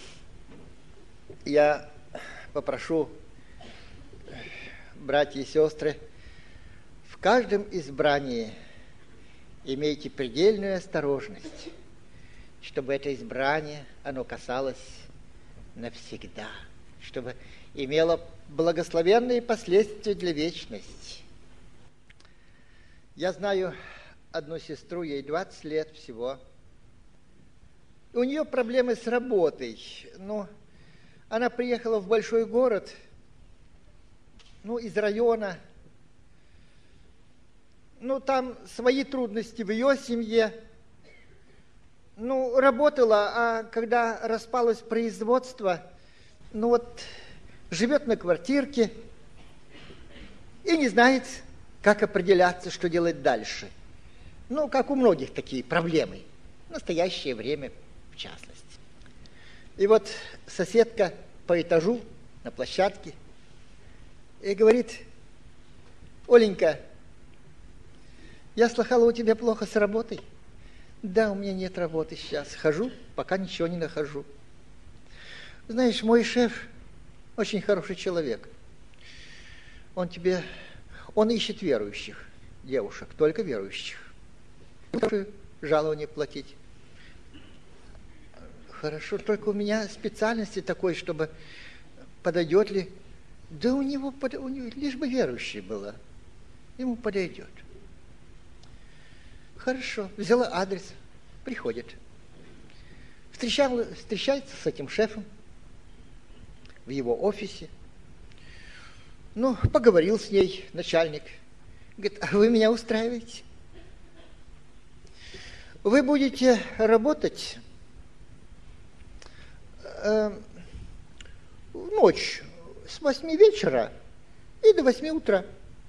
Я попрошу, братья и сестры, в каждом избрании имейте предельную осторожность, чтобы это избрание, оно касалось навсегда, чтобы имело благословенные последствия для вечности. Я знаю одну сестру, ей 20 лет всего. У нее проблемы с работой. Ну, она приехала в большой город, ну, из района. Ну, там свои трудности в ее семье. Ну, работала, а когда распалось производство, ну вот, живет на квартирке и не знает, как определяться, что делать дальше. Ну, как у многих такие проблемы. В настоящее время, в частности. И вот соседка по этажу на площадке и говорит: Оленька, я слыхала, у тебя плохо с работой. Да, у меня нет работы сейчас. Хожу, пока ничего не нахожу. Знаешь, мой шеф очень хороший человек. Он ищет верующих девушек, только верующих. Жалование платить. Хорошо, только у меня специальности такой, чтобы подойдет ли. Да у него лишь бы верующей была. Ему подойдет. Хорошо, взяла адрес, приходит. Встречается с этим шефом в его офисе. Ну, поговорил с ней начальник. Говорит: а вы меня устраиваете? Вы будете работать ночь с 8 вечера и до 8 утра.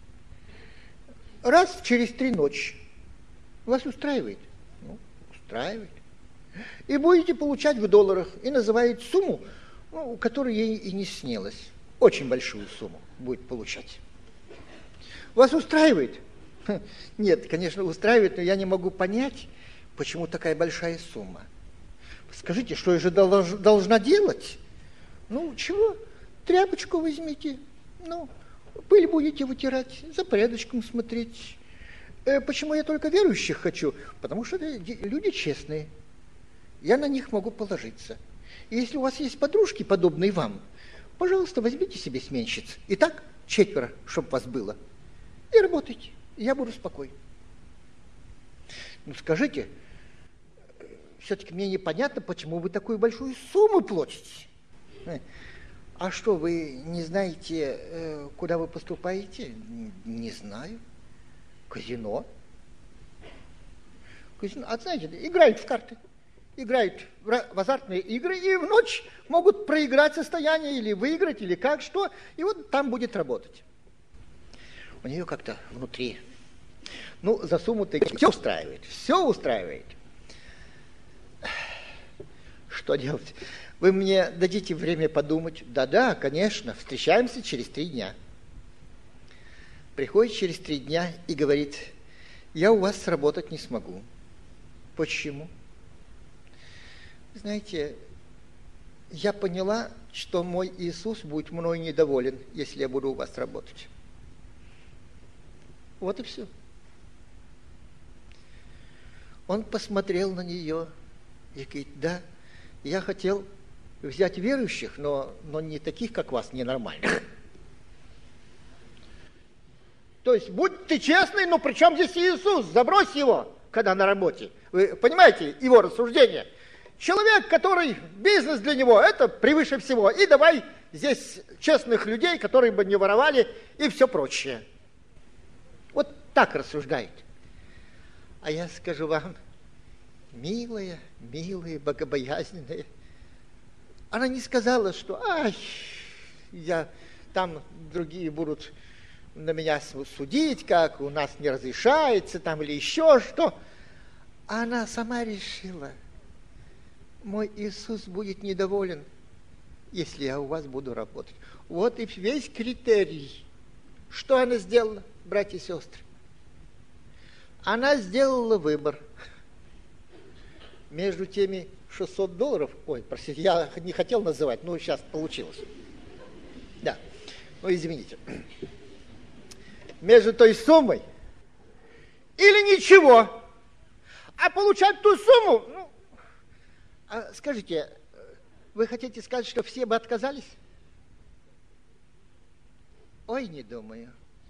Раз через 3 ночи. Вас устраивает? Ну, устраивает. И будете получать в долларах. И называет сумму, ну, которая ей и не снилась. Очень большую сумму будет получать. Вас устраивает? Нет, конечно, устраивает, но я не могу понять, почему такая большая сумма. Скажите, что я же должна делать? Ну, чего? Тряпочку возьмите. Ну, пыль будете вытирать, за порядочком смотреть. Почему я только верующих хочу? Потому что люди честные. Я на них могу положиться. И если у вас есть подружки, подобные вам, пожалуйста, возьмите себе сменщиц. И так 4, чтобы вас было. И работайте. Я буду спокоен. Ну, скажите, все-таки мне непонятно, почему вы такую большую сумму платите. А что, вы не знаете, куда вы поступаете? Не знаю. Казино. А знаете, играют в карты, играют в азартные игры, и в ночь могут проиграть состояние, или выиграть, или как, что, и вот там будет работать. У нее как-то внутри, за сумму-то все устраивает. Что делать? Вы мне дадите время подумать? Да, конечно, встречаемся через 3 дня. Приходит через 3 дня и говорит: я у вас сработать не смогу. Почему? Знаете, я поняла, что мой Иисус будет мной недоволен, если я буду у вас работать. Вот и все. Он посмотрел на нее и говорит: да, я хотел взять верующих, но не таких, как вас, ненормальных. То есть, будь ты честный, но при чем здесь Иисус? Забрось его, когда на работе. Вы понимаете его рассуждение? Человек, который, бизнес для него, это превыше всего. И давай здесь честных людей, которые бы не воровали, и все прочее. Вот так рассуждает. А я скажу вам, милая, богобоязненная, она не сказала, что там другие будут на меня судить, как у нас не разрешается, там или еще что. Она сама решила: мой Иисус будет недоволен, если я у вас буду работать. Вот и весь критерий. Что она сделала, братья и сестры? Она сделала выбор между теми $600. Ой, простите, я не хотел называть, но сейчас получилось. Да, извините. Между той суммой или ничего. А получать ту сумму, скажите, вы хотите сказать, что все бы отказались? Ой, не думаю.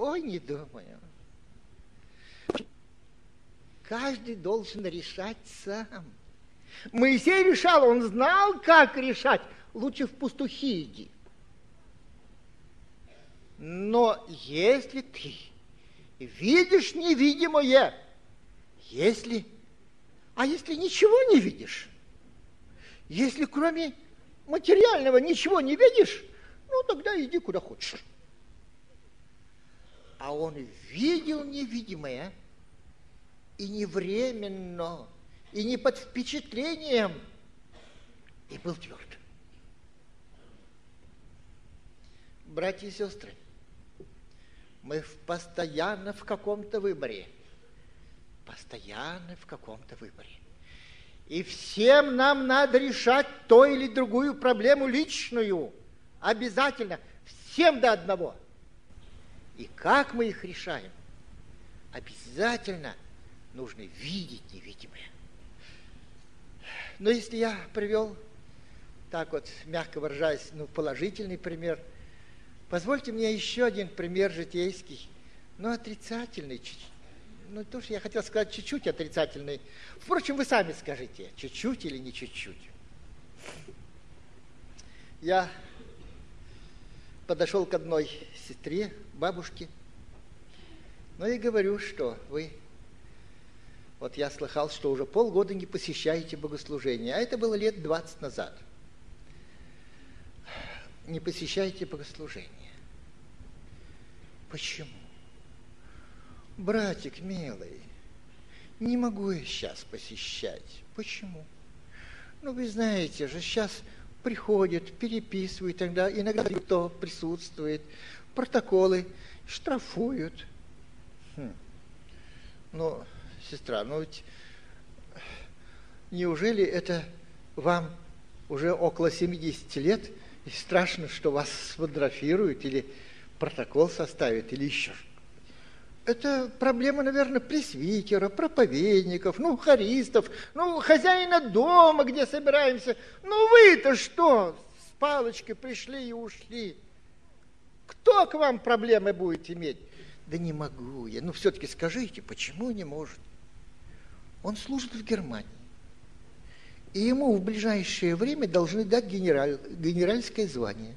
Каждый должен решать сам. Моисей решал, он знал, как решать. Лучше в пастухи иди. Но если ты видишь невидимое, если ничего не видишь, если кроме материального ничего не видишь, тогда иди куда хочешь. А он видел невидимое, и не временно, и не под впечатлением, и был тверд. Братья и сестры, мы постоянно в каком-то выборе. И всем нам надо решать ту или другую проблему личную. Обязательно. Всем до одного. И как мы их решаем? Обязательно нужно видеть невидимое. Но если я привел, так вот, мягко выражаясь, положительный пример, позвольте мне еще один пример житейский, отрицательный. Тоже я хотел сказать чуть-чуть отрицательный. Впрочем, вы сами скажите, чуть-чуть или не чуть-чуть. Я подошел к одной сестре, бабушке, и говорю, что вы, вот я слыхал, что уже полгода не посещаете богослужения, а это было лет 20 назад. Не посещаете богослужения. Почему? Братик милый, не могу я сейчас посещать. Почему? Вы знаете же, сейчас приходят, переписывают, иногда кто присутствует, протоколы штрафуют. Сестра, ведь неужели это вам уже около 70 лет, и страшно, что вас сфотографируют или протокол составят, или еще что-то? Это проблема, наверное, пресвитера, проповедников, хористов, хозяина дома, где собираемся. Вы-то что? С палочкой пришли и ушли. Кто к вам проблемы будет иметь? Да не могу я. Все-таки скажите, почему не может? Он служит в Германии. И ему в ближайшее время должны дать генеральское звание.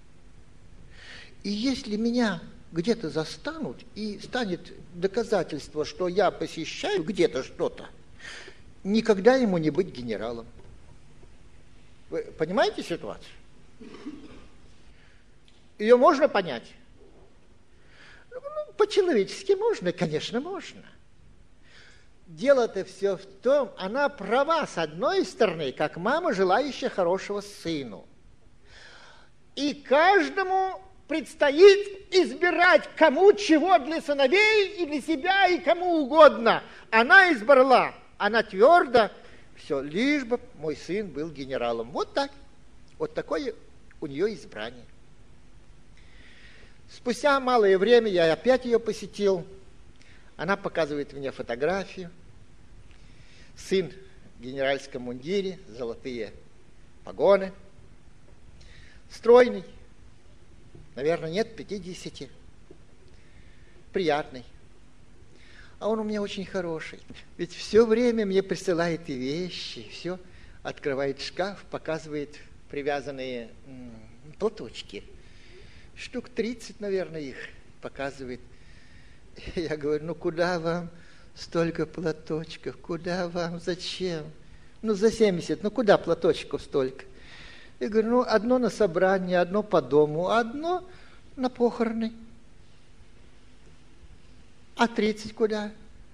И если меня где-то застанут, и станет доказательство, что я посещаю где-то что-то, никогда ему не быть генералом. Вы понимаете ситуацию? Ее можно понять? По-человечески можно, конечно, можно. Дело-то все в том, она права, с одной стороны, как мама, желающая хорошего сыну. И каждому предстоит избирать, кому чего для сыновей и для себя, и кому угодно. Она избрала, она твердо, все, лишь бы мой сын был генералом. Вот так. Вот такое у нее избрание. Спустя малое время я опять ее посетил. Она показывает мне фотографию. Сын в генеральском мундире, золотые погоны. Стройный, наверное, нет 50. Приятный. А он у меня очень хороший. Ведь все время мне присылает и вещи, все. Открывает шкаф, показывает привязанные платочки. Штук 30, наверное, их показывает. Я говорю, ну куда вам столько платочков? Куда вам? Зачем? Ну за 70, ну куда платочков столько? Я говорю, ну одно на собрание, одно по дому, одно на похороны. А 30 куда?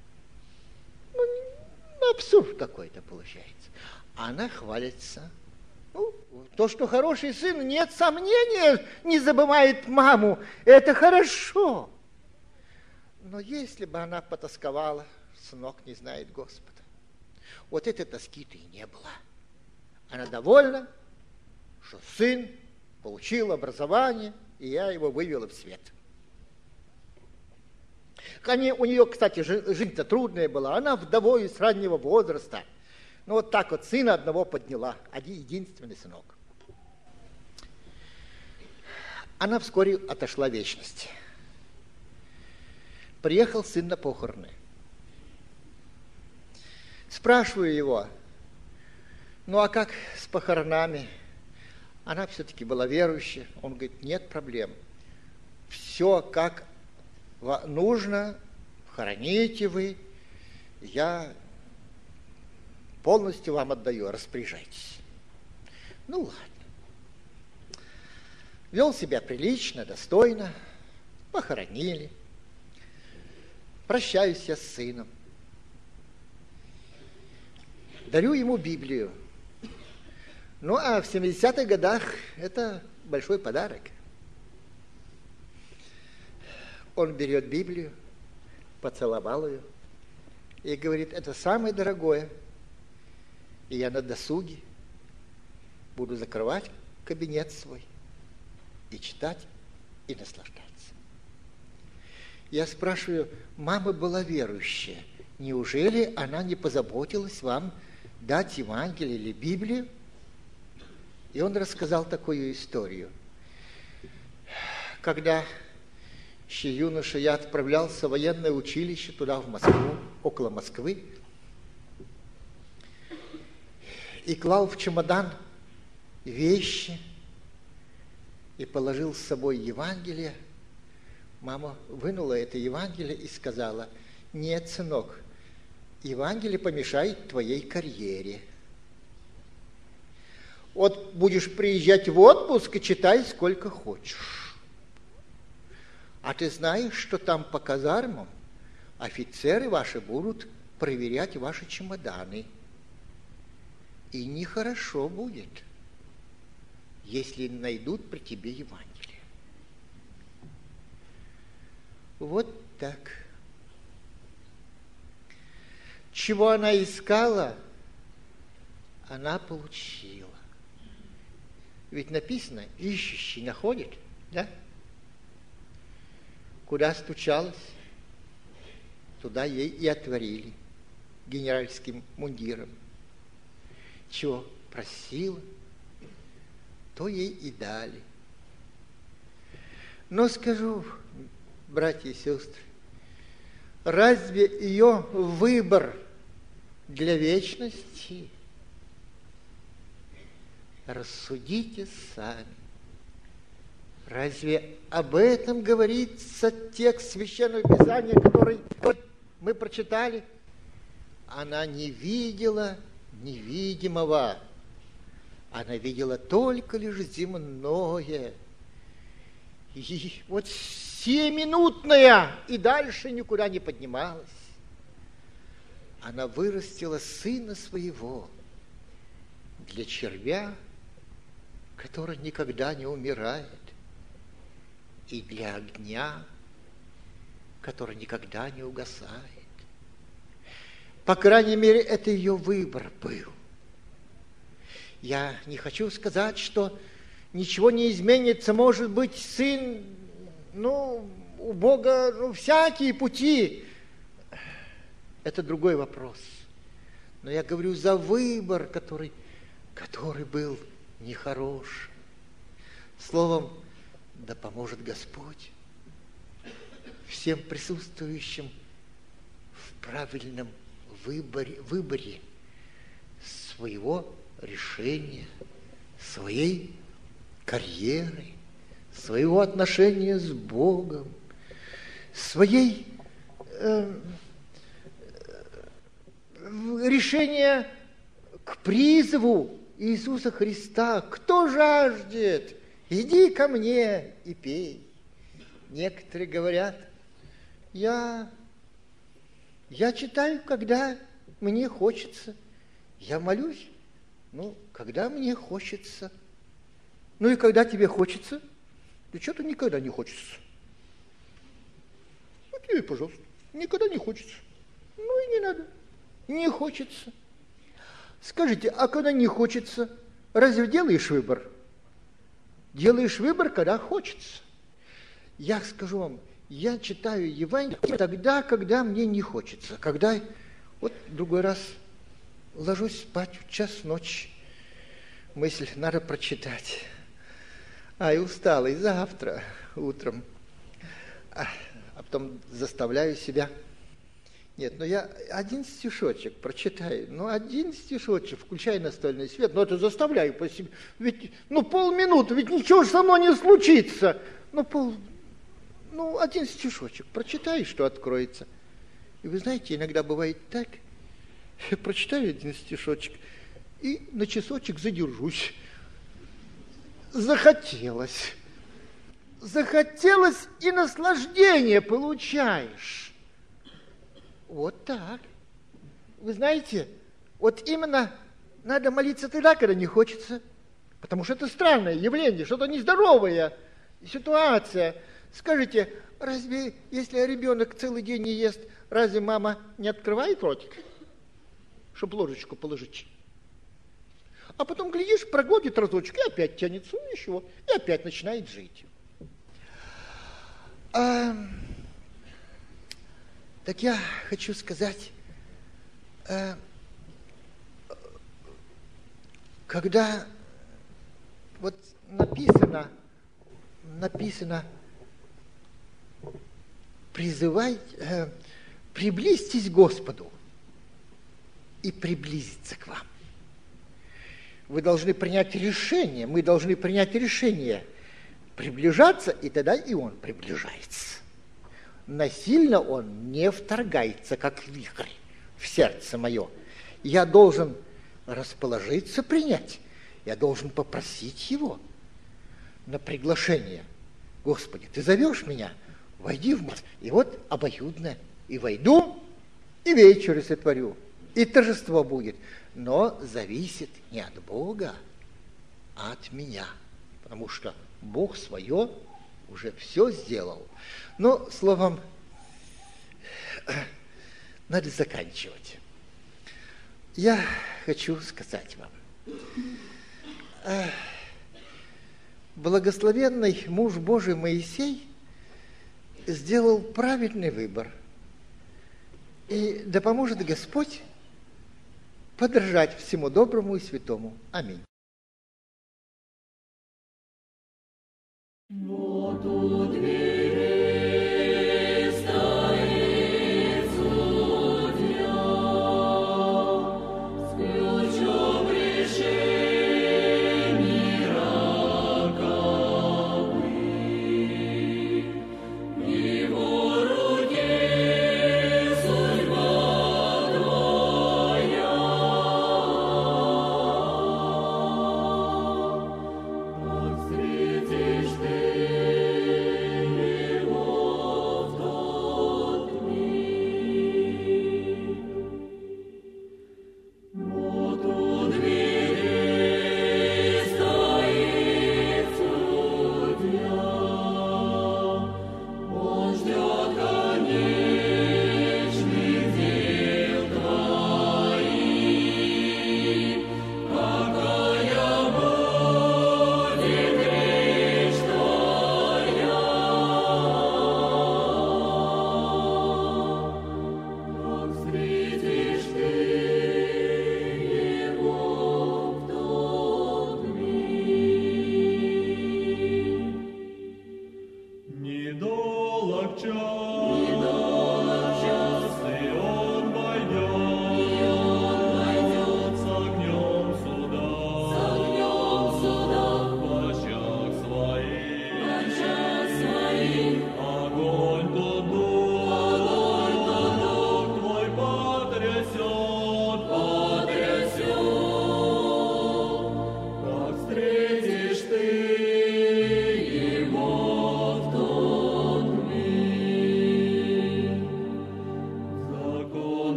Ну абсурд какой-то получается. Она хвалится. Ну, то, что хороший сын, нет сомнения, не забывает маму. Это хорошо. Но если бы она потасковала, сынок не знает Господа. Вот этой тоски-то и не было. Она довольна, что сын получил образование, и я его вывела в свет. У нее, кстати, жизнь-то трудная была. Она вдовой с раннего возраста. Ну, вот так вот сына одного подняла. Один единственный сынок. Она вскоре отошла в вечность. Приехал сын на похороны. Спрашиваю его, ну, а как с похоронами? Она все-таки была верующая. Он говорит, нет проблем. Все как нужно, хороните вы. Я полностью вам отдаю, распоряжайтесь. Ну, ладно. Вел себя прилично, достойно. Похоронили. Прощаюсь я с сыном. Дарю ему Библию. Ну, а в 70-х годах это большой подарок. Он берет Библию, поцеловал ее и говорит, это самое дорогое. И я на досуге буду закрывать кабинет свой и читать, и наслаждаться. Я спрашиваю, мама была верующая, неужели она не позаботилась вам дать Евангелие или Библию? И он рассказал такую историю. Когда еще юноша, я отправлялся в военное училище туда, в Москву, около Москвы, и клал в чемодан вещи, и положил с собой Евангелие. Мама вынула это Евангелие и сказала, нет, сынок, Евангелие помешает твоей карьере. Вот будешь приезжать в отпуск и читай сколько хочешь. А ты знаешь, что там по казармам офицеры ваши будут проверять ваши чемоданы. И нехорошо будет, если найдут при тебе Евангелие. Вот так. Чего она искала, она получила. Ведь написано, ищущий находит, да? Куда стучалась, туда ей и отворили генеральским мундиром. Чего просила, то ей и дали. Но скажу, братья и сестры, разве ее выбор для вечности? Рассудите сами. Разве об этом говорится текст Священного Писания, который вот мы прочитали? она не видела невидимого. Она видела только лишь земное. И вот семинутная, и дальше никуда не поднималась. Она вырастила сына своего для червя, который никогда не умирает, и для огня, который никогда не угасает. По крайней мере, это ее выбор был. Я не хочу сказать, что ничего не изменится. Может быть, сын, у Бога, всякие пути. Это другой вопрос. Но я говорю за выбор, который был нехорош. Словом, да поможет Господь всем присутствующим в правильном выборе своего решения, своей карьеры, своего отношения с Богом, своей решения к призыву Иисуса Христа. Кто жаждет, иди ко мне и пей. Некоторые говорят, я читаю, когда мне хочется. Я молюсь, когда мне хочется. И когда тебе хочется? Да что-то никогда не хочется. Тебе, пожалуйста, никогда не хочется. И не надо. Не хочется. Скажите, а когда не хочется, разве делаешь выбор? Делаешь выбор, когда хочется. Я скажу вам, я читаю Евангелие тогда, когда мне не хочется. Когда, другой раз ложусь спать в час ночи. Мысль, надо прочитать. И устала, и завтра утром. А потом заставляю себя. Нет, я один стишочек прочитаю. Один стишочек, включая настольный свет, это заставляю по себе. Ведь, полминуты, ведь ничего же со мной не случится. Один стишочек прочитай, что откроется. И вы знаете, иногда бывает так, я прочитаю один стишочек и на часочек задержусь. Захотелось, и наслаждение получаешь. Вот так. Вы знаете, именно надо молиться тогда, когда не хочется. Потому что это странное явление, что-то нездоровая ситуация. Скажите, разве, если ребенок целый день не ест, разве мама не открывает ротик, чтобы ложечку положить? А потом, глядишь, проглотит разочек, и опять тянется, ничего, и опять начинает жить. Так я хочу сказать, когда написано приблизьтесь к Господу и приблизиться к вам. Вы должны принять решение, мы должны принять решение приближаться, и тогда и Он приближается. Насильно Он не вторгается, как вихрь, в сердце мое. Я должен расположиться, принять. Я должен попросить Его на приглашение. Господи, Ты зовешь меня? Войди в меня. И обоюдно. И войду, и вечер сотворю. И торжество будет. Но зависит не от Бога, а от меня. Потому что Бог свое уже все сделал. Словом, надо заканчивать. Я хочу сказать вам. Благословенный муж Божий Моисей сделал правильный выбор. И да поможет Господь подражать всему доброму и святому. Аминь. Вот у двери